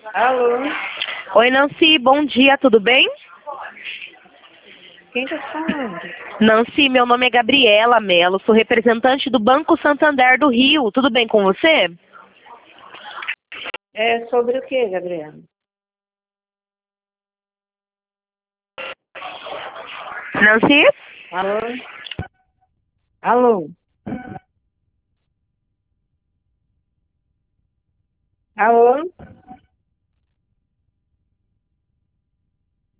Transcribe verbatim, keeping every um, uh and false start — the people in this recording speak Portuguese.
Alô? Oi, Nancy, bom dia, tudo bem? Quem está falando? Nancy, meu nome é Gabriela Mello, sou representante do Banco Santander do Rio. Tudo bem com você? É sobre o que, Gabriela? Nancy? Alô? Alô? Alô?